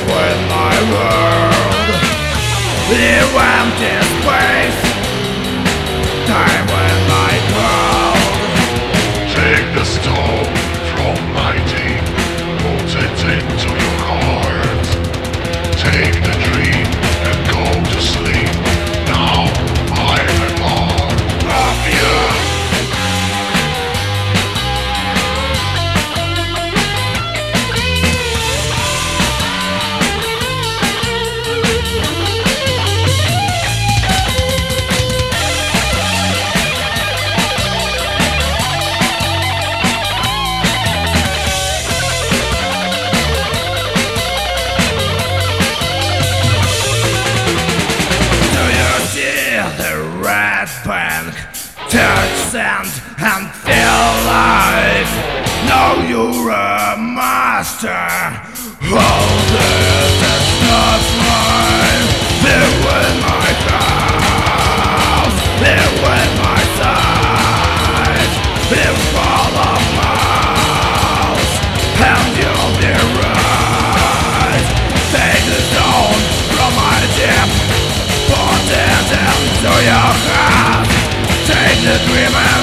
with my world. Leave empty space, time with my world. Take the stone from my teeth, put it into your heart. Take the dream and go to sleep. Now I'm a part of you. Red pink, touch sand and feel life. Now you're a master. Hold it, it's not mine. Live with my house, live with my sight. Live full of mouse, and you'll be right. Take the stone from my tip, put it into your heart. Take the dream and